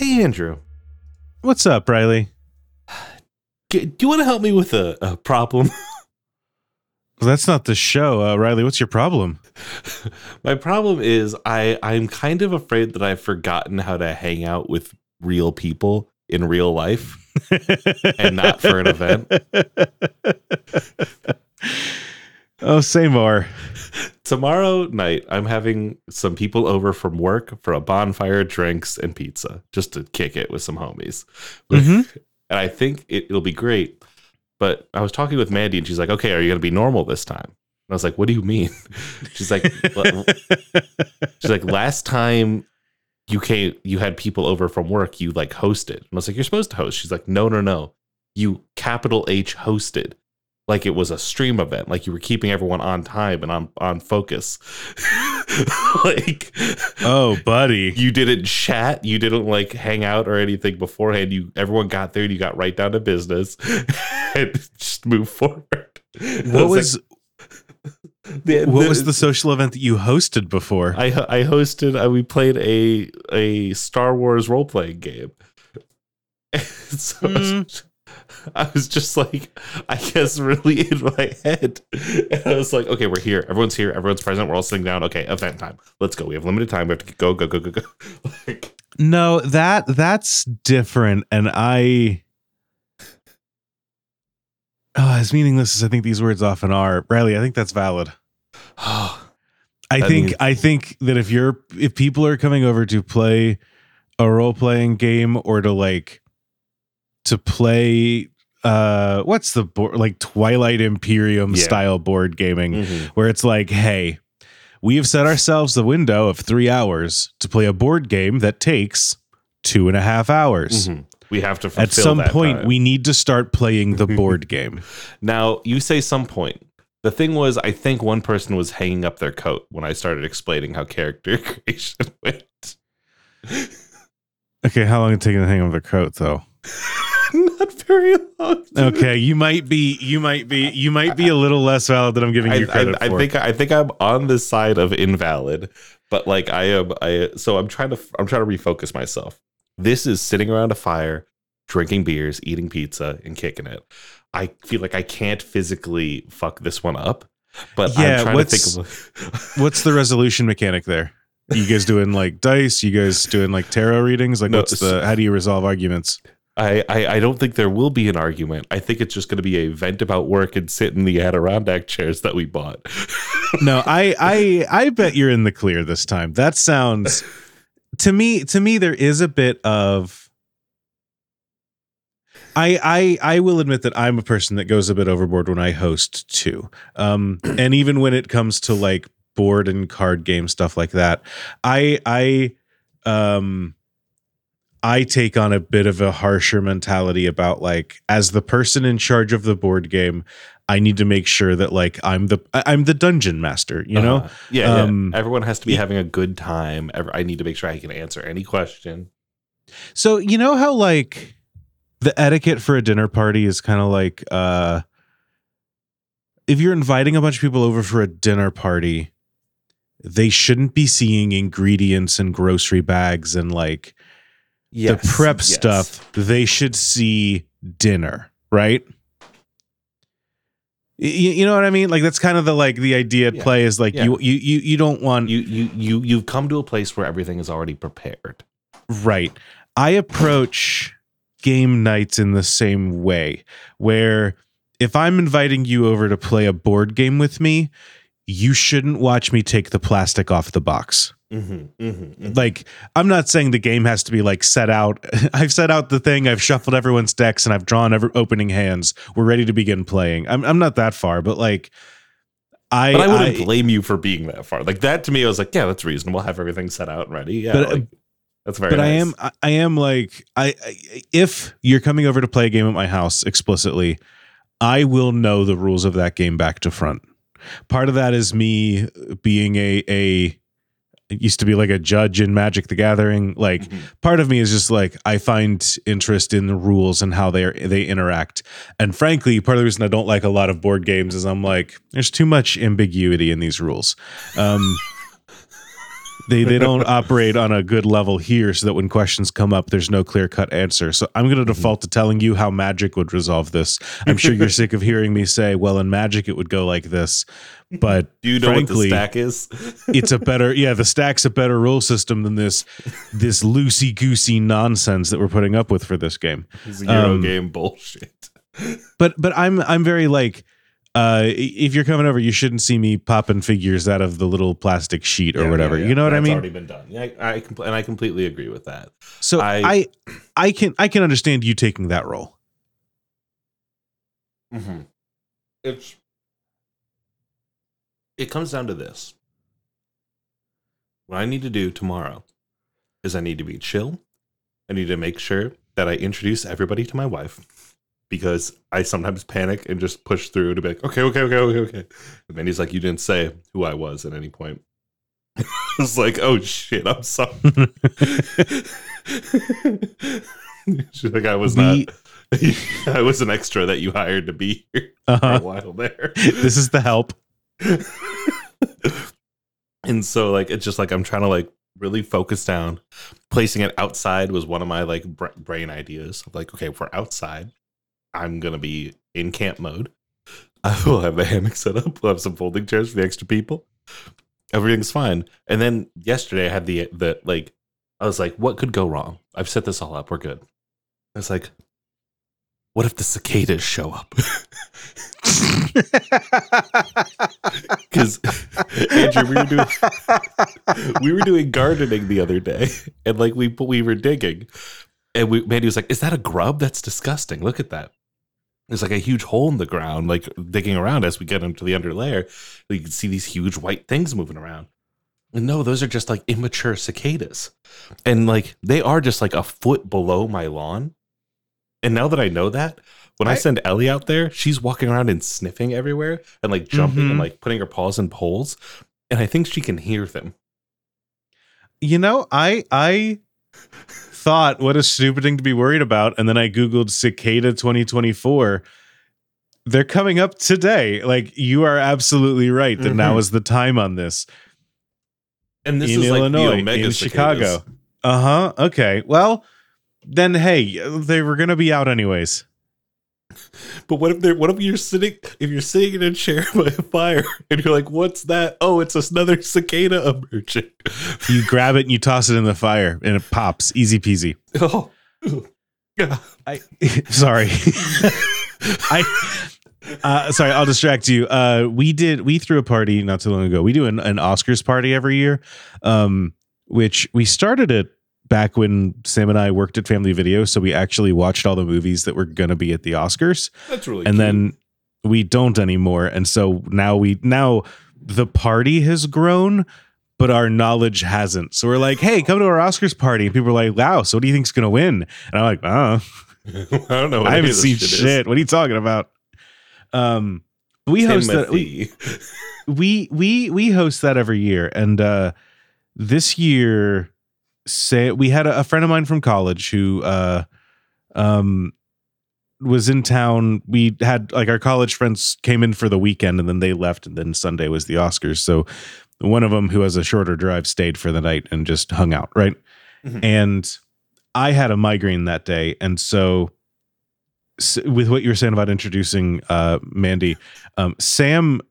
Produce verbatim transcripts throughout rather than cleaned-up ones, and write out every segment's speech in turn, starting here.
Hey, Andrew. What's up, Riley? G- Do you want to help me with a, a problem? Well, that's not the show. Uh, Riley, what's your problem? My problem is I, I'm kind of afraid that I've forgotten how to hang out with real people in real life and not for an event. Oh, say more. Tomorrow night, I'm having some people over from work for a bonfire, drinks, and pizza, just to kick it with some homies. Mm-hmm. And I think it, it'll be great. But I was talking with Mandy, and she's like, okay, are you going to be normal this time? And I was like, what do you mean? She's like, she's like, last time you came, you had people over from work, you like hosted. And I was like, you're supposed to host. She's like, no, no, no. You capital H hosted. Like it was a stream event, like you were keeping everyone on time and on, on focus. Like, oh, buddy, you didn't chat, you didn't like hang out or anything beforehand. You everyone got there and you got right down to business and just move forward. What was, was like, the, what the, was the social event that you hosted before? I I hosted. Uh, we played a a Star Wars role playing game. So mm. was, I was just like, I guess, really in my head. And I was like, okay, we're here. Everyone's here. Everyone's present. We're all sitting down. Okay, event time. Let's go. We have limited time. We have to go, go, go, go, go. Like, no, that that's different. And I, oh, as meaningless as I think these words often are, Riley, I think that's valid. I that think means- I think that if you're if people are coming over to play a role playing game or to like to play. Uh, what's the board like Twilight Imperium yeah. style board gaming mm-hmm. where it's like, hey, we have set ourselves the window of three hours to play a board game that takes two and a half hours. Mm-hmm. We have to fulfill at some that point time. We need to start playing the board game. Now, you say some point. The thing was, I think one person was hanging up their coat when I started explaining how character creation went. Okay, how long did it take to hang up their coat though? Not very long. Okay, you might be, you might be, you might be a little less valid than I'm giving I, you credit I, for. I think, I think I'm on the side of invalid, but like I am, I so I'm trying to, I'm trying to refocus myself. This is sitting around a fire, drinking beers, eating pizza, and kicking it. I feel like I can't physically fuck this one up, but yeah, I'm trying what's, to think of what's the resolution mechanic there? You guys doing like dice? You guys doing like tarot readings? Like, no, what's the? How do you resolve arguments? I, I, I don't think there will be an argument. I think it's just going to be a vent about work and sit in the Adirondack chairs that we bought. No, I, I I bet you're in the clear this time. That sounds to me to me there is a bit of. I I I will admit that I'm a person that goes a bit overboard when I host too, um, and even when it comes to like board and card game stuff like that, I I um. I take on a bit of a harsher mentality about like, as the person in charge of the board game, I need to make sure that like I'm the I'm the dungeon master, you know? Uh, yeah, um, yeah. Everyone has to be having a good time. I need to make sure I can answer any question. So you know how like the etiquette for a dinner party is kind of like uh, if you're inviting a bunch of people over for a dinner party, they shouldn't be seeing ingredients and grocery bags and like. Yes, the prep yes. stuff, they should see dinner, right? You, you know what I mean? Like that's kind of the like the idea at yeah. play is like yeah. you, you you you don't want you you you you've come to a place where everything is already prepared. Right. I approach game nights in the same way, where if I'm inviting you over to play a board game with me, you shouldn't watch me take the plastic off the box. Mm-hmm, mm-hmm, mm-hmm. Like, I'm not saying the game has to be like set out. I've set out the thing. I've shuffled everyone's decks and I've drawn every opening hands. We're ready to begin playing. I'm I'm not that far, but like, I. But I wouldn't I, blame you for being that far. Like that to me, I was like, yeah, that's reasonable. Have everything set out and ready. Yeah, but, like, that's very. But nice. I am I, I am like I, I if you're coming over to play a game at my house explicitly, I will know the rules of that game back to front. Part of that is me being a a. It used to be like a judge in Magic the Gathering. Like mm-hmm. part of me is just like, I find interest in the rules and how they are, they interact. And frankly, part of the reason I don't like a lot of board games is I'm like, there's too much ambiguity in these rules. Um, They they don't operate on a good level here, so that when questions come up, there's no clear cut answer. So I'm going to default mm-hmm. to telling you how Magic would resolve this. I'm sure you're sick of hearing me say, "Well, in Magic, it would go like this." But do you know frankly, what the stack is? It's a better yeah. The stack's a better rule system than this this loosey goosey nonsense that we're putting up with for this game. It's Euro um, game bullshit. But but I'm I'm very like. Uh, if you're coming over, you shouldn't see me popping figures out of the little plastic sheet or yeah, whatever. Yeah, yeah. You know what That's I mean? Already been done. Yeah, I, I compl- and I completely agree with that. So I, I, I can I can understand you taking that role. Mm-hmm. It's it comes down to this. What I need to do tomorrow is I need to be chill. I need to make sure that I introduce everybody to my wife. Because I sometimes panic and just push through to be like, okay, okay, okay, okay, okay. And then he's like, you didn't say who I was at any point. I was like, oh shit, I'm sorry. She's like, I was we, not, I was an extra that you hired to be here uh-huh. for a while there. This is the help. And so like, it's just like, I'm trying to like really focus down. Placing it outside was one of my like brain ideas of like, okay, if we're outside, I'm going to be in camp mode. I will have the hammock set up. We'll have some folding chairs for the extra people. Everything's fine. And then yesterday I had the, the like, I was like, what could go wrong? I've set this all up. We're good. I was like, what if the cicadas show up? Because Andrew, we were doing we were doing gardening the other day, and like we we were digging, and we Mandy was like, is that a grub? That's disgusting. Look at that. There's like a huge hole in the ground, like digging around as we get into the under layer. You can see these huge white things moving around. And no, those are just like immature cicadas. And like they are just like a foot below my lawn. And now that I know that, when I, I send Ellie out there, she's walking around and sniffing everywhere and like jumping mm-hmm. and like putting her paws in poles. And I think she can hear them. You know, I I thought, what a stupid thing to be worried about. And then I Googled cicada twenty twenty-four. They're coming up today. Like, you are absolutely right that mm-hmm. now is the time on this. And this in is Illinois, like in cicadas. Chicago. Uh-huh. Okay. Well, then, hey, they were going to be out anyways. But what if they're what if you're sitting if you're sitting in a chair by a fire and you're like, what's that? Oh, it's another cicada emerging. You grab it and you toss it in the fire and it pops. Easy peasy. Oh. I sorry. I uh sorry, I'll distract you. Uh we did we threw a party not too long ago. We do an, an Oscars party every year. Um which we started it back when Sam and I worked at Family Video, so we actually watched all the movies that were going to be at the Oscars. That's really and cute. Then we don't anymore, and so now we now the party has grown, but our knowledge hasn't. So we're like, hey, come to our Oscars party. And people are like, wow, so what do you think's going to win? And I'm like, oh, I don't know. I haven't seen shit. shit. What are you talking about? Um, we host that. We, we we we host that every year, and uh, this year. Say we had a, a friend of mine from college who uh um was in town. We had like our college friends came in for the weekend and then they left, and then Sunday was the Oscars. So one of them, who has a shorter drive, stayed for the night and just hung out, right? Mm-hmm. And I had a migraine that day, and so, so with what you were saying about introducing uh Mandy, um Sam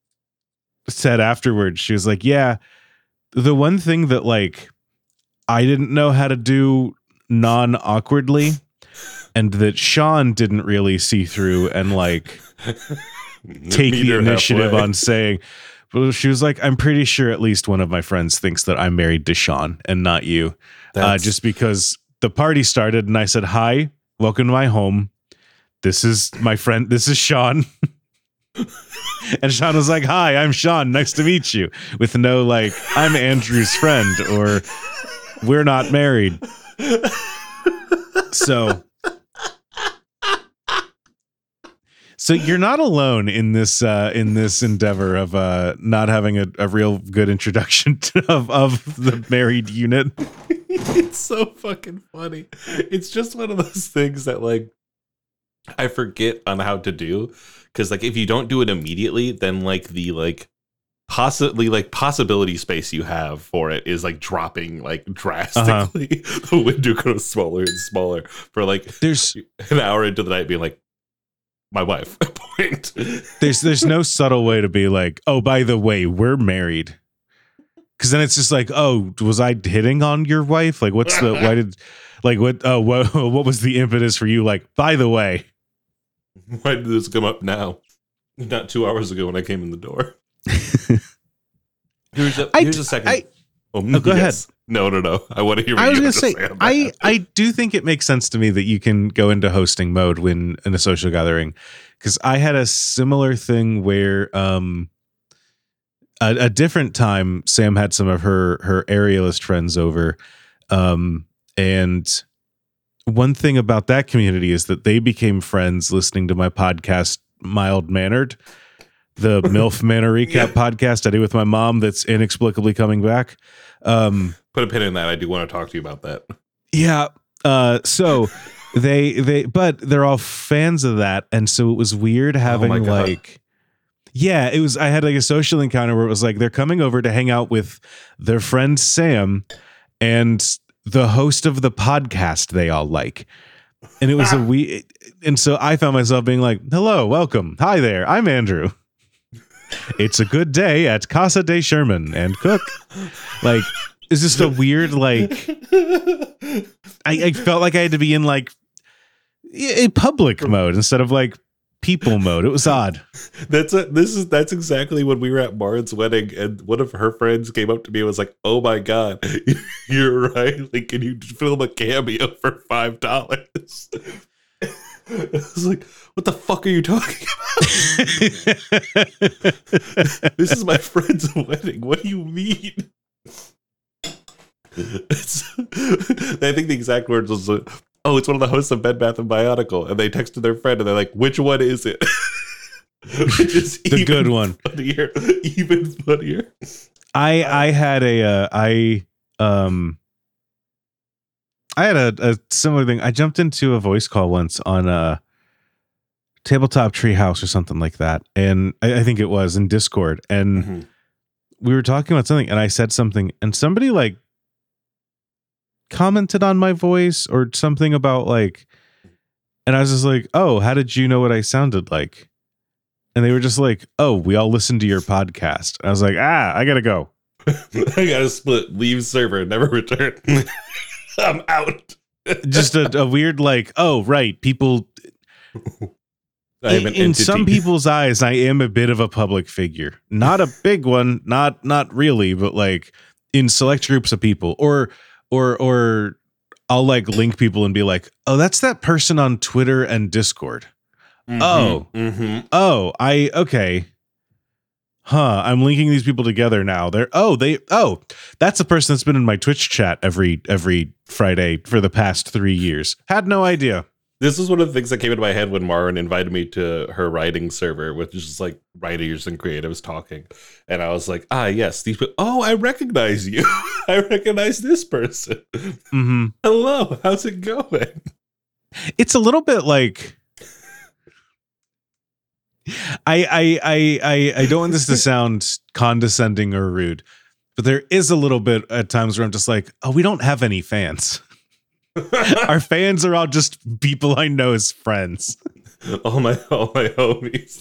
said afterwards, she was like, yeah, the one thing that like I didn't know how to do non-awkwardly, and that Sean didn't really see through and like take the initiative halfway. On saying, well, she was like, I'm pretty sure at least one of my friends thinks that I'm married to Sean and not you. Uh, just because the party started and I said, hi, welcome to my home. This is my friend. This is Sean. And Sean was like, hi, I'm Sean. Nice to meet you. With no like, I'm Andrew's friend, or we're not married. So, so you're not alone in this uh, in this endeavor of uh, not having a, a real good introduction to, of of the married unit. It's so fucking funny. It's just one of those things that like I forget on how to do, because like if you don't do it immediately, then like the like possibly like possibility space you have for it is like dropping like drastically. Uh-huh. The window grows smaller and smaller for like there's an hour into the night being like, my wife. Point. There's there's no subtle way to be like, oh, by the way, we're married. Because then it's just like, oh, was I hitting on your wife? Like, what's the why did like what? Oh, what, what was the impetus for you? Like, by the way, why did this come up now? Not two hours ago when I came in the door. here's a here's a second. I, oh, oh, go yes. ahead. No, no, no. I want to hear what I was you going to say, say I, I do think it makes sense to me that you can go into hosting mode when in a social gathering. Because I had a similar thing where um, a, a different time, Sam had some of her, her aerialist friends over. Um, and one thing about that community is that they became friends listening to my podcast, Mild Mannered. The MILF Manor Recap yeah. podcast I do with my mom that's inexplicably coming back. Um, Put a pin in that. I do want to talk to you about that. Yeah. Uh, so they they but they're all fans of that, and so it was weird having oh like yeah, it was I had like a social encounter where it was like they're coming over to hang out with their friend Sam and the host of the podcast they all like. And it was a we and so I found myself being like, "Hello, welcome. Hi there. I'm Andrew. It's a good day at Casa de Sherman and Cook." Like, it's just a weird, like, I, I felt like I had to be in like a public mode instead of like people mode. It was odd. That's a, this is that's exactly when we were at Marn's wedding, and one of her friends came up to me and was like, "Oh my god, you're right. Like, can you film a cameo for five dollars?" I was like, what the fuck are you talking about? This is my friend's wedding. What do you mean? It's, I think the exact words was, oh, it's one of the hosts of Bed Bath and Bionicle. And they texted their friend and they're like, which one is it? Which is the good one. Funnier, even funnier. I I had a, uh, I, um, I had a, a similar thing. I jumped into a voice call once on a Tabletop Treehouse or something like that. And I, I think it was in Discord. And mm-hmm. we were talking about something and I said something and somebody like commented on my voice or something about like, and I was just like, oh, how did you know what I sounded like? And they were just like, oh, we all listened to your podcast. And I was like, ah, I gotta go. I gotta split, leave server, never return. I'm out. Just a, a weird like, oh, right. People in, in some people's eyes, I am a bit of a public figure. Not a big one, not not really, but like in select groups of people. Or or or I'll like link people and be like, oh, that's that person on Twitter and Discord. Mm-hmm, oh, mm-hmm. oh, I okay. Huh, I'm linking these people together now. They're oh, they oh, that's a person that's been in my Twitch chat every every Friday for the past three years. Had no idea. This is one of the things that came into my head when Marin invited me to her writing server, which is just like writers and creatives talking. And I was like, ah, yes, these people. Oh, I recognize you. I recognize this person. Mm-hmm. Hello, how's it going? It's a little bit like. I, I I I I don't want this to sound condescending or rude, but there is a little bit at times where I'm just like, oh, we don't have any fans. Our fans are all just people I know as friends. All my all my homies.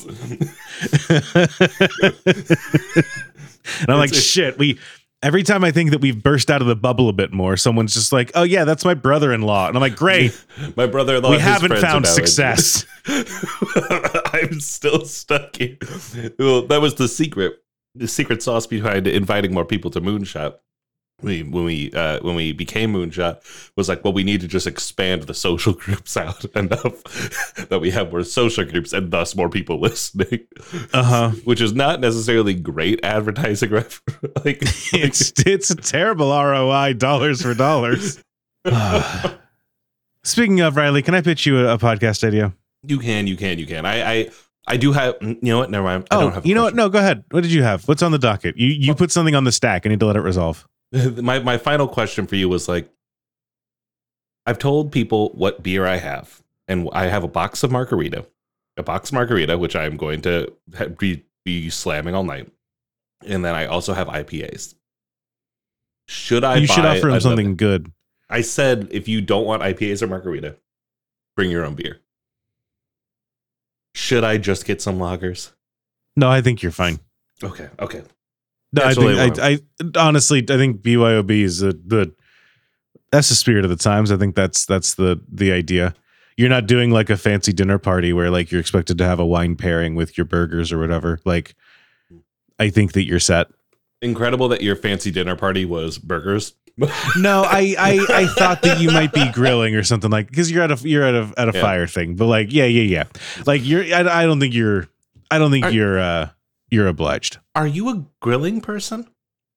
And I'm like, shit, we every time I think that we've burst out of the bubble a bit more, someone's just like, oh yeah, that's my brother-in-law. And I'm like, great. My brother-in-law. We haven't found success. I'm still stuck in. Well, that was the secret. The secret sauce behind inviting more people to Moonshot. We, when we uh, when we became Moonshot, was like, well, we need to just expand the social groups out enough that we have more social groups and thus more people listening. Uh huh. Which is not necessarily great advertising. Ref- like it's it's a terrible R O I, dollars for dollars. Speaking of, Riley, can I pitch you a, a podcast idea? You can, you can, you can. I, I, I do have. You know what? Never mind. I oh, don't have you know what? No, go ahead. What did you have? What's on the docket? You you put something on the stack. I need to let it resolve. My my final question for you was like, I've told people what beer I have, and I have a box of margarita, a box of margarita, which I'm going to be be slamming all night. and then I also have I P As. Should I? You buy should offer him another- something good. I said if you don't want I P As or margarita, bring your own beer. Should I just get some lagers? No, I think you're fine. Okay, okay. No, I That's what think I I, I honestly I think B Y O B is the, the that's the spirit of the times. I think that's that's the the idea. You're not doing like a fancy dinner party where like you're expected to have a wine pairing with your burgers or whatever. Like, I think that you're set. Incredible that your fancy dinner party was burgers. No, I, I I thought that you might be grilling or something like because you're at a you're at a at a Yeah. fire thing. But like, yeah, yeah, yeah. Like you're I, I don't think you're I don't think Are- you're uh you're obliged. Are you a grilling person?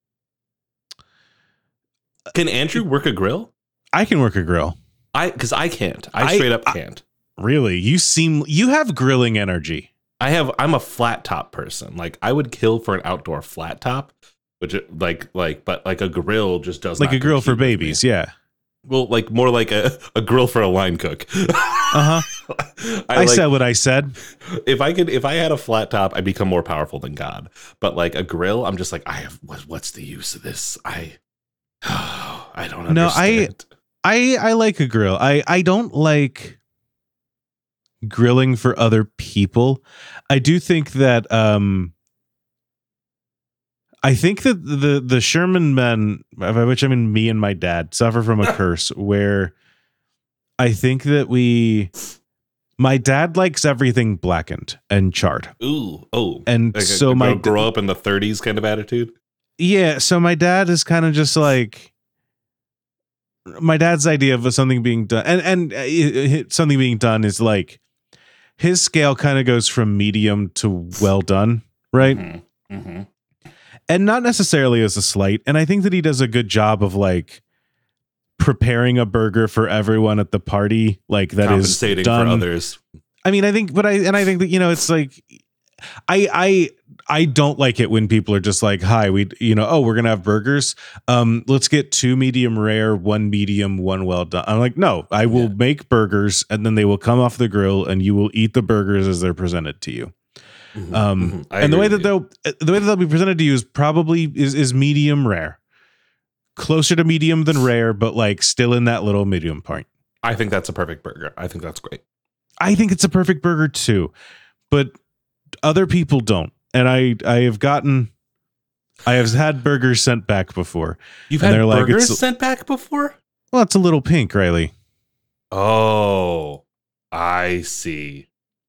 Can Andrew work a grill? I can work a grill. I because I can't. I, I- straight up I- can't. Really? You seem you have grilling energy. I have. I'm a flat top person. Like I would kill for an outdoor flat top, which like like but like a grill just does Like not a grill for compete with me. babies, yeah. Well, like more like a, a grill for a line cook. Uh-huh. I, I like, said what I said. if I could if I had a flat top, I'd become more powerful than God. But like a grill, I'm just like I have. What, what's the use of this? I I don't understand. No, I- I I like a grill. I I don't like grilling for other people. I do think that um I think that the the Sherman men, by which I mean me and my dad, suffer from a curse where I think that we my dad likes everything blackened and charred. Ooh, oh, And like a- so a my grow, grow up in the thirties kind of attitude. Yeah, so my dad is kind of just like my dad's idea of something being done, and and uh, it- it- something being done is like his scale kind of goes from medium to well done, right? Mm-hmm. Mm-hmm. And not necessarily as a slight. And I think that he does a good job of like preparing a burger for everyone at the party, like that is Compensating done. for others. I mean, I think, but I and I think that you know, it's like I I I don't like it when people are just like, "Hi, we you know, oh, we're gonna have burgers. Um, let's get two medium rare, one medium, one well done." I'm like, no, I will Yeah. make burgers, and then they will come off the grill, and you will eat the burgers as they're presented to you. Mhm, Um, mhm. I and the agree way that with you. they'll the way that they'll be presented to you is probably is is medium rare, closer to medium than rare, but like still in that little medium point. I think that's a perfect burger. I think that's great. I think it's a perfect burger too, but other people don't. And I I have gotten I have had burgers sent back before. You've And had they're like, burgers it's- sent back before? Well, it's a little pink, Riley. Oh, I see.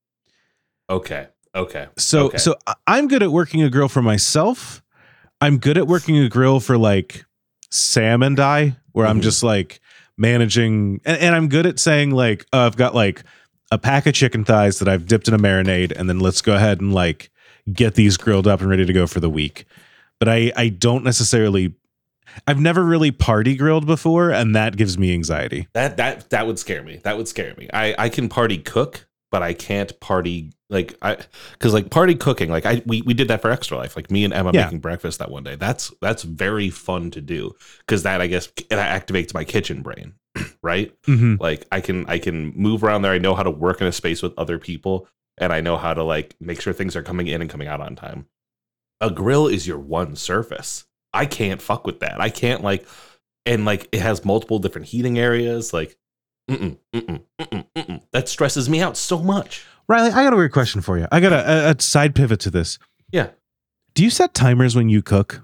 Okay. Okay. So Okay. so I- I'm good at working a grill for myself. I'm good at working a grill for like Sam and I, where I'm Mhm. just like managing, and, and I'm good at saying like, uh, I've got like a pack of chicken thighs that I've dipped in a marinade, and then let's go ahead and like get these grilled up and ready to go for the week. But I I don't necessarily. I've never really party grilled before, and that gives me anxiety. That that that would scare me. That would scare me. I I can party cook, but I can't party like I because like party cooking. Like I we we did that for Extra Life. Like me and Emma Yeah. making breakfast that one day. That's that's very fun to do because that I guess it activates my kitchen brain, right? Mm-hmm. Like I can I can move around there. I know how to work in a space with other people, and I know how to like make sure things are coming in and coming out on time. A grill is your one surface. I can't fuck with that. I can't like, and like it has multiple different heating areas. Like, mm-mm, mm-mm, mm-mm, mm-mm. That stresses me out so much. Riley, I got a weird question for you. I got a, a, a side pivot to this. Yeah. Do you set timers when you cook?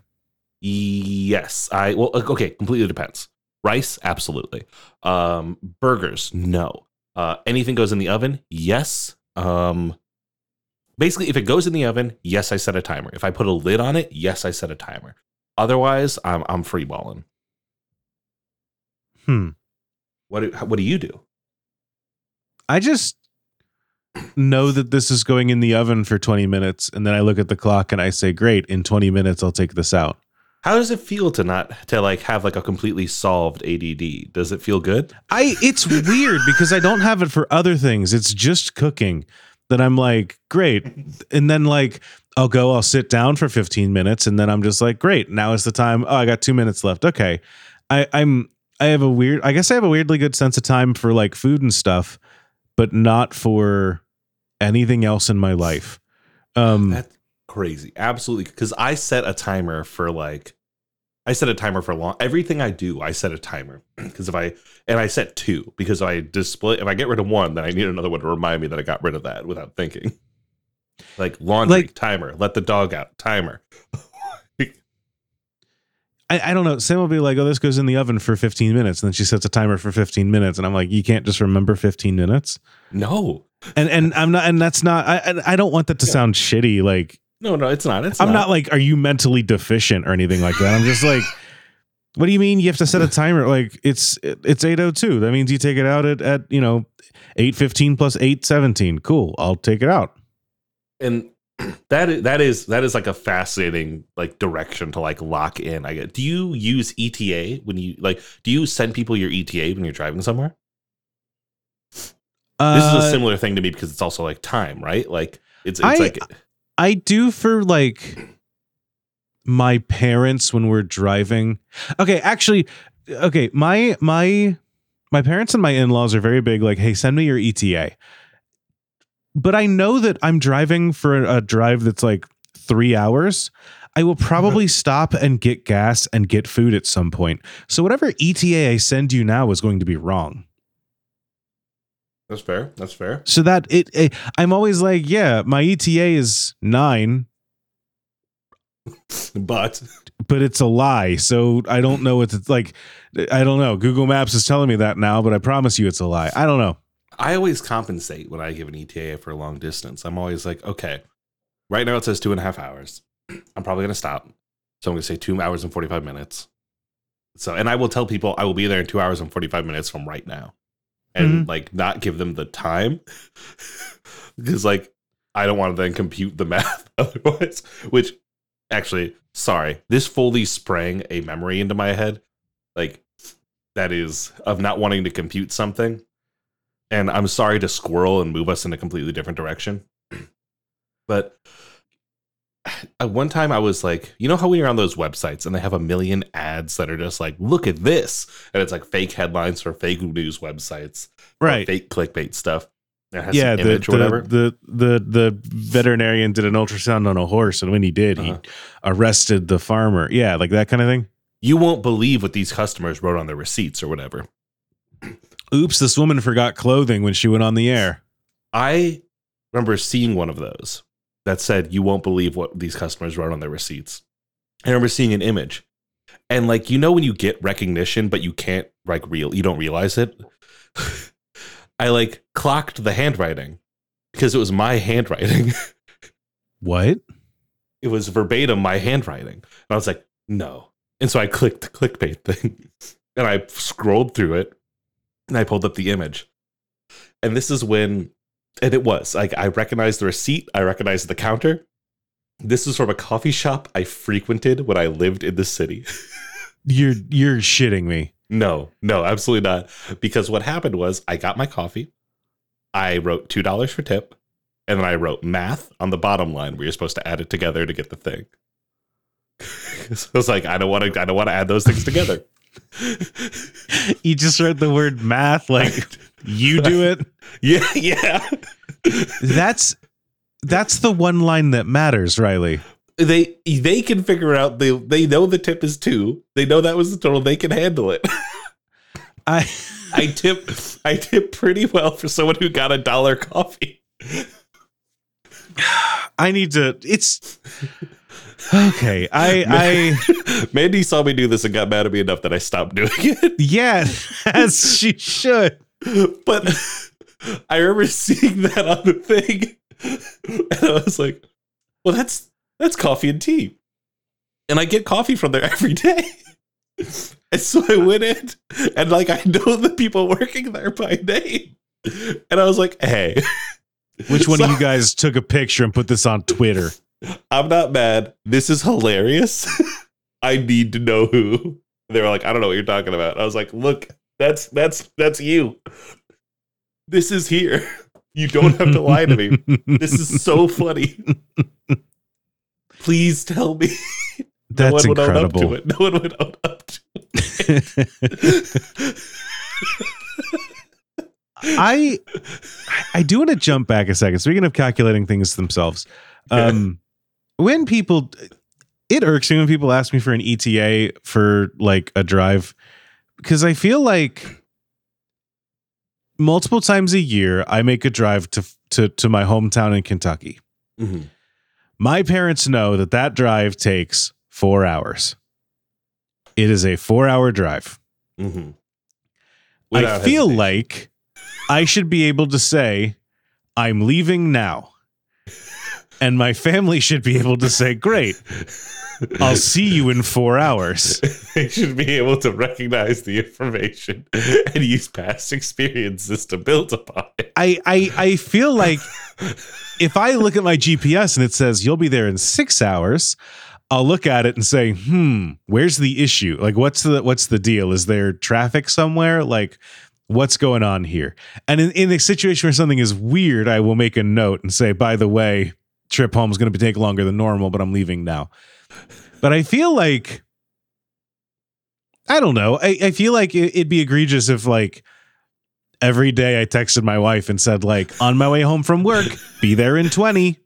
Yes. I well, okay. Completely depends. Rice, absolutely. Um, burgers, no. Uh, anything goes in the oven, yes. Um, basically, if it goes in the oven, yes, I set a timer. If I put a lid on it, yes, I set a timer. Otherwise, I'm I'm free balling. Hmm. What do, what do you do? I just know that this is going in the oven for twenty minutes, and then I look at the clock and I say, great, in twenty minutes I'll take this out. How does it feel to not to like have like a completely solved A D D? Does it feel good? I it's weird because I don't have it for other things. It's just cooking that I'm like, great. And then like I'll go, I'll sit down for fifteen minutes, and then I'm just like, great, now is the time. Oh, I got two minutes left. Okay. I, I'm I have a weird I guess I have a weirdly good sense of time for like food and stuff, but not for anything else in my life. Um That's crazy. Absolutely. Because I set a timer for like, I set a timer for long. Everything I do, I set a timer. Because if I, and I set two, because if I display, if I get rid of one, then I need another one to remind me that I got rid of that without thinking. Like laundry, like, timer. Let the dog out, timer. I, I don't know. Sam will be like, oh, this goes in the oven for fifteen minutes. And then she sets a timer for fifteen minutes. And I'm like, you can't just remember fifteen minutes? No. And and I'm not, and that's not, I I don't want that to yeah. sound shitty. Like, no, no, it's not. It's I'm not. not like, are you mentally deficient or anything like that? I'm just like, what do you mean you have to set a timer? Like, it's it's eight oh two. That means you take it out at, at you know, eight fifteen plus eight seventeen. Cool. I'll take it out. And that is, that is that is like a fascinating like direction to like lock in. I get. Do you use E T A when you like? Do you send people your E T A when you're driving somewhere? Uh, this is a similar thing to me because it's also like time, right? Like it's it's I, like I do for like my parents when we're driving. Okay, actually, okay, my my my parents and my in-laws are very big. Like, hey, send me your E T A. But I know that I'm driving for a drive that's like three hours. I will probably stop and get gas and get food at some point. So whatever E T A I send you now is going to be wrong. That's fair. That's fair. So that it, it I'm always like, yeah, my E T A is nine. But but it's a lie. So I don't know what it's like. I don't know. Google Maps is telling me that now, but I promise you it's a lie. I don't know. I always compensate when I give an E T A for a long distance. I'm always like, okay, right now it says two and a half hours. I'm probably going to stop. So I'm going to say two hours and forty-five minutes. So, and I will tell people I will be there in two hours and forty-five minutes from right now. And mm-hmm. like not give them the time. Because like, I don't want to then compute the math otherwise, which actually, sorry, this fully sprang a memory into my head. Like that is of not wanting to compute something. And I'm sorry to squirrel and move us in a completely different direction. But at one time I was like, you know how when you're on those websites and they have a million ads that are just like, look at this. And it's like fake headlines for fake news websites. Right. Fake clickbait stuff. Yeah, the, the, or whatever. The, the, the veterinarian did an ultrasound on a horse. And when he did, uh-huh. he arrested the farmer. Yeah, like that kind of thing. You won't believe what these customers wrote on their receipts or whatever. Oops, this woman forgot clothing when she went on the air. I remember seeing one of those that said, you won't believe what these customers wrote on their receipts. I remember seeing an image. And like, you know, when you get recognition, but you can't like real, you don't realize it. I like clocked the handwriting because it was my handwriting. What? It was verbatim my handwriting. And I was like, no. And so I clicked the clickbait thing and I scrolled through it. And I pulled up the image. And this is when, and it was like, I recognized the receipt. I recognized the counter. This is from a coffee shop I frequented when I lived in the city. You're, you're shitting me. No, no, absolutely not. Because what happened was I got my coffee. I wrote two dollars for tip. And then I wrote math on the bottom line where you're supposed to add it together to get the thing. So I was like, I don't want to, I don't want to add those things together. You just read the word math like you do it. Yeah, yeah. That's that's the one line that matters, Riley. They they can figure out they they know the tip is two. They know that was the total. They can handle it. I I tip I tip pretty well for someone who got a dollar coffee. I need to it's okay. I I Mandy saw me do this and got mad at me enough that I stopped doing it. Yeah, as she should. But I remember seeing that on the thing, and I was like, "Well, that's that's coffee and tea," and I get coffee from there every day. And so I went in, and like I know the people working there by name, and I was like, "Hey." Which one so, of you guys took a picture and put this on Twitter? I'm not mad. This is hilarious. I need to know who. They were like, I don't know what you're talking about. I was like, look, that's that's that's you. This is here. You don't have to lie to me. This is so funny. Please tell me. That's no one incredible. Would own up to it. No one would own up to it. I I do want to jump back a second. Speaking of calculating things themselves, um, when people, it irks me when people ask me for an E T A for like a drive, because I feel like multiple times a year I make a drive to to to my hometown in Kentucky. Mm-hmm. My parents know that that drive takes four hours. It is a four-hour drive. Mm-hmm. I feel hesitation. like I should be able to say, I'm leaving now. And my family should be able to say, great, I'll see you in four hours. They should be able to recognize the information and use past experiences to build upon it. I, I, I feel like if I look at my G P S and it says you'll be there in six hours, I'll look at it and say, hmm, where's the issue? Like, what's the what's the deal? Is there traffic somewhere? Like, what's going on here? And in, in a situation where something is weird, I will make a note and say, by the way, trip home is going to take longer than normal, but I'm leaving now. But I feel like, I don't know. I, I feel like it, it'd be egregious if like every day I texted my wife and said like, on my way home from work, be there in twenty.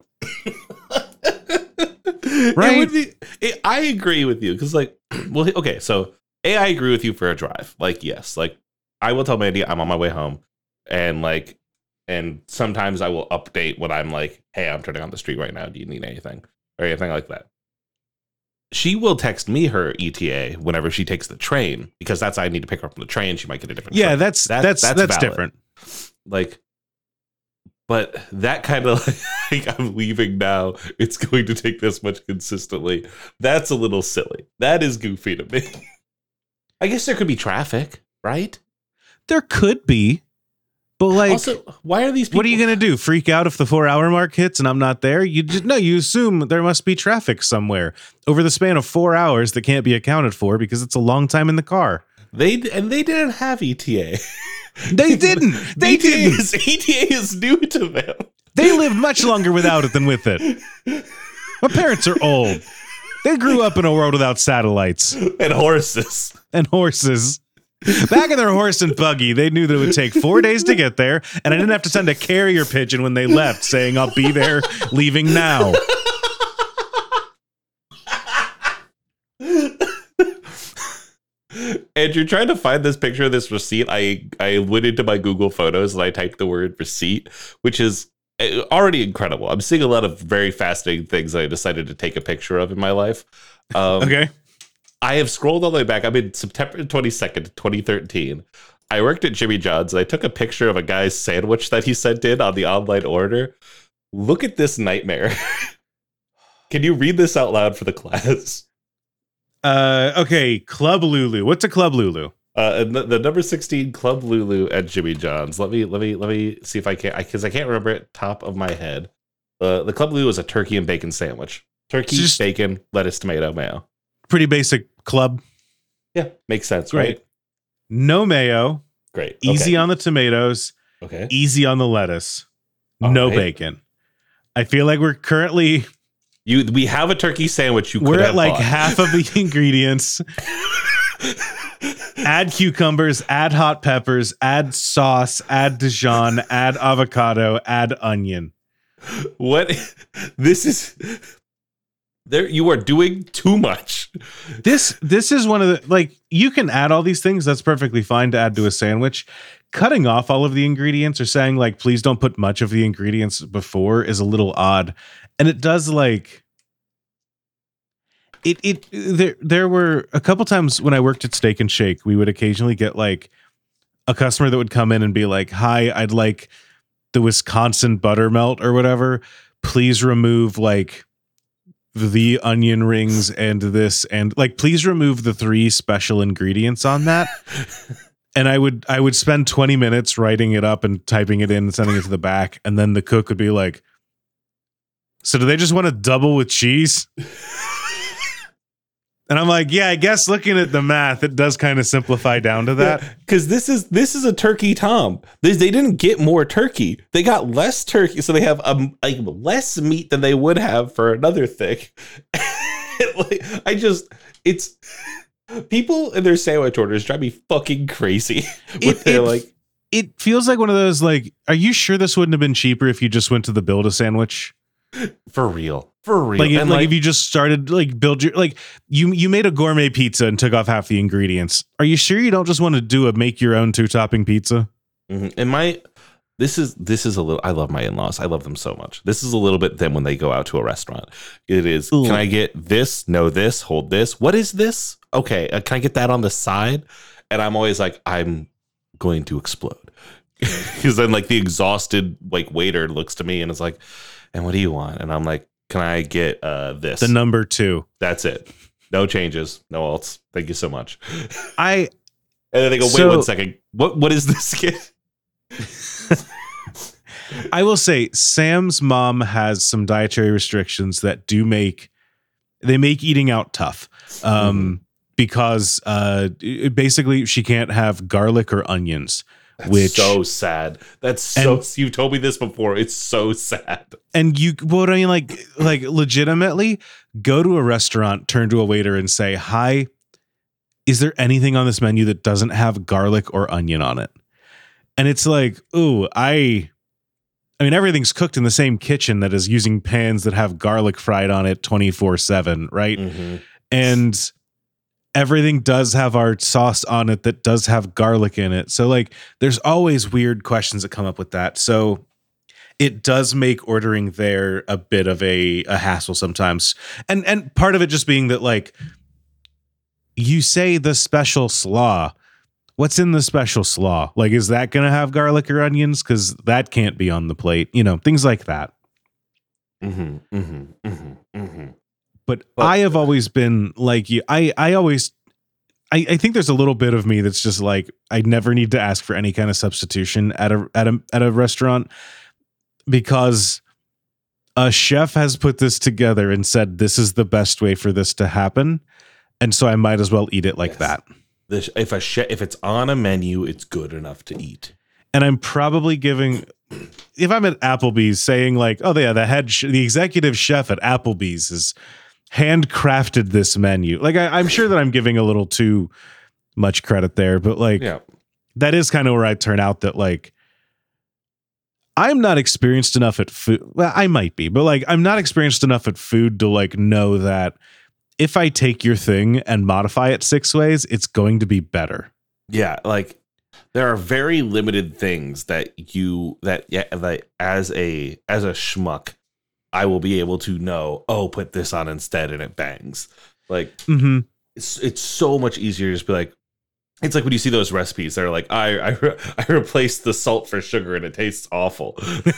Right. It would be, it, I agree with you because like, well, okay. So A, I agree with you for a drive. Like, yes, like I will tell Mandy I'm on my way home and like, and sometimes I will update when I'm like, hey, I'm turning on the street right now. Do you need anything or anything like that? She will text me her E T A whenever she takes the train because that's I need to pick her up from the train. She might get a different. Yeah, train. that's that, that's that's, that's different. Like, but that kind of like I'm leaving now. It's going to take this much consistently. That's a little silly. That is goofy to me. I guess there could be traffic, right? There could be. But like, also, why are these people? What are you going to do? Freak out if the four hour mark hits and I'm not there? You just no, you assume there must be traffic somewhere over the span of four hours that can't be accounted for because it's a long time in the car. They and they didn't have E T A. They didn't. They E T A didn't. Is, E T A is new to them. They lived much longer without it than with it. My parents are old. They grew up in a world without satellites and horses and horses. Back in their horse and buggy, they knew that it would take four days to get there, and I didn't have to send a carrier pigeon when they left saying, I'll be there, leaving now. And you're trying to find this picture of this receipt. I, I went into my Google Photos and I typed the word receipt, which is already incredible. I'm seeing a lot of very fascinating things that I decided to take a picture of in my life. Um, okay. I have scrolled all the way back. I'm in September twenty-second, twenty thirteen. I worked at Jimmy John's and I took a picture of a guy's sandwich that he sent in on the online order. Look at this nightmare. Can you read this out loud for the class? Uh, okay, Club Lulu. What's a Club Lulu? Uh, the, the number sixteen Club Lulu at Jimmy John's. Let me let me let me see if I can, because I, I can't remember it top of my head. Uh, the Club Lulu is a turkey and bacon sandwich. Turkey, Just bacon, lettuce, tomato, mayo. Pretty basic club. Yeah, makes sense, Great. Right? No mayo. Great. Easy okay. on the tomatoes. Okay. Easy on the lettuce. All no right. bacon. I feel like we're currently you. We have a turkey sandwich. You we're could at have like bought. half of the ingredients. Add cucumbers. Add hot peppers. Add sauce. Add Dijon. Add avocado. Add onion. What? This is. There, you are doing too much. This this is one of the, like, you can add all these things. That's perfectly fine to add to a sandwich. Cutting off all of the ingredients or saying like, please don't put much of the ingredients before is a little odd. And it does like it it there there were a couple times when I worked at Steak and Shake, we would occasionally get like a customer that would come in and be like, hi, I'd like the Wisconsin buttermelt or whatever. Please remove like the onion rings and this, and like, please remove the three special ingredients on that. And I would, I would spend twenty minutes writing it up and typing it in and sending it to the back. And then the cook would be like, so do they just want to double with cheese? And I'm like, yeah, I guess looking at the math, it does kind of simplify down to that. Because yeah, this is this is a turkey tom. They, they didn't get more turkey. They got less turkey. So they have um, like less meat than they would have for another thing. Like, I just, it's, people in their sandwich orders drive me fucking crazy. It, they're it, like, it feels like one of those, like, are you sure this wouldn't have been cheaper if you just went to the Build-A-Sandwich? For real. For real. Like, if, and like, like if you just started like build your like you you made a gourmet pizza and took off half the ingredients. Are you sure you don't just want to do a make your own two topping pizza? mm-hmm. And my this is this is a little I love my in-laws. I love them so much. This is a little bit them when they go out to a restaurant. It is, Ooh. Can I get this? No, this, hold this. What is this? Okay, uh, can I get that on the side? And I'm always like, I'm going to explode. Because then like the exhausted like waiter looks to me and is like, and what do you want? And I'm like, can I get uh, this? The number two. That's it. No changes. No alts. Thank you so much. I. And then they go, wait so, one second. What? What is this kid? I will say Sam's mom has some dietary restrictions that do make, they make eating out tough. Um, mm-hmm. Because uh, it, basically she can't have garlic or onions. That's which so sad. That's so. And, you told me this before. It's so sad. And you, what I mean, like, like legitimately, go to a restaurant, turn to a waiter, and say, "Hi, is there anything on this menu that doesn't have garlic or onion on it?" And it's like, ooh, I, I mean, everything's cooked in the same kitchen that is using pans that have garlic fried on it twenty-four seven, right? Mm-hmm. And everything does have our sauce on it that does have garlic in it. So like there's always weird questions that come up with that. So it does make ordering there a bit of a, a hassle sometimes. And and part of it just being that like you say the special slaw. What's in the special slaw? Like, is that going to have garlic or onions? Because that can't be on the plate. You know, things like that. Mm-hmm, mm-hmm, mm-hmm, mm-hmm. But, but I have always been like you. I, I always, I, I think there's a little bit of me that's just like, I never need to ask for any kind of substitution at a, at a, at a restaurant because a chef has put this together and said, this is the best way for this to happen. And so I might as well eat it like yes. that. The, if a chef, if it's on a menu, it's good enough to eat. And I'm probably giving, if I'm at Applebee's saying like, oh yeah, the head, sh- the executive chef at Applebee's is handcrafted this menu. Like I, I'm sure that I'm giving a little too much credit there, but like yeah. that is kind of where I turn out that like I'm not experienced enough at food. Well, I might be, but like I'm not experienced enough at food to like know that if I take your thing and modify it six ways, it's going to be better. Yeah, like there are very limited things that you that yeah that as a as a schmuck I will be able to know, oh, put this on instead and it bangs. Like mm-hmm. it's it's so much easier to just be like, it's like when you see those recipes, they're like, I I, re- I replaced the salt for sugar and it tastes awful.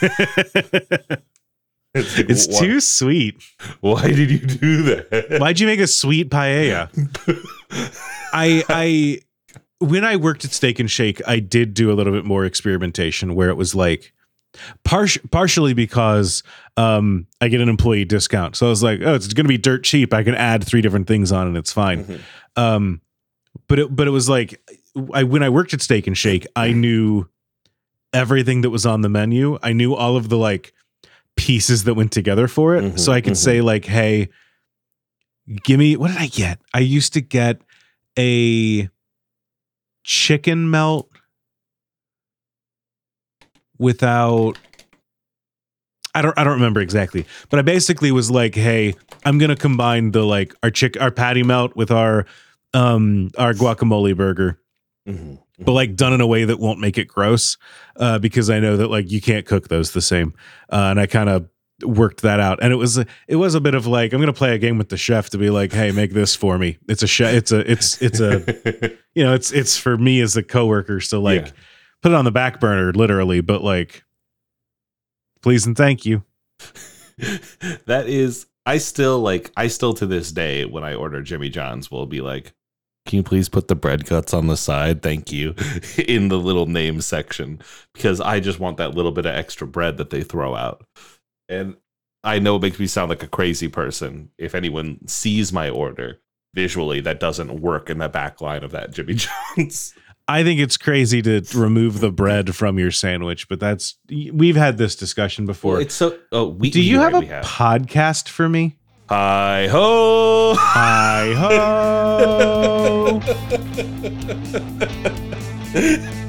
It's, like, it's too sweet. Why did you do that? Why'd you make a sweet paella? I I when I worked at Steak and Shake, I did do a little bit more experimentation where it was like Par- partially because um, I get an employee discount. So I was like, oh, it's going to be dirt cheap. I can add three different things on and it's fine. Mm-hmm. Um, but it, but it was like, I, when I worked at Steak and Shake, I knew everything that was on the menu. I knew all of the like pieces that went together for it. Mm-hmm, so I could mm-hmm. say like, hey, give me, what did I get? I used to get a chicken melt without I don't I don't remember exactly, but I basically was like, hey, I'm gonna combine the like our chick our patty melt with our um our guacamole burger, mm-hmm. but like done in a way that won't make it gross, uh, because I know that like you can't cook those the same, uh, and I kind of worked that out, and it was it was a bit of like I'm gonna play a game with the chef to be like, hey, make this for me. It's a chef. It's a it's it's a you know it's it's for me as a coworker. So like. Yeah. Put it on the back burner, literally, but like, please and thank you. That is, I still like, I still to this day, when I order Jimmy John's, will be like, can you please put the bread guts on the side? Thank you. In the little name section, because I just want that little bit of extra bread that they throw out. And I know it makes me sound like a crazy person. If anyone sees my order visually, that doesn't work in the back line of that Jimmy John's. I think it's crazy to remove the bread from your sandwich, but that's we've had this discussion before. Well, it's so. Oh, we, do you have right, a have. podcast for me? Hi ho! Hi ho!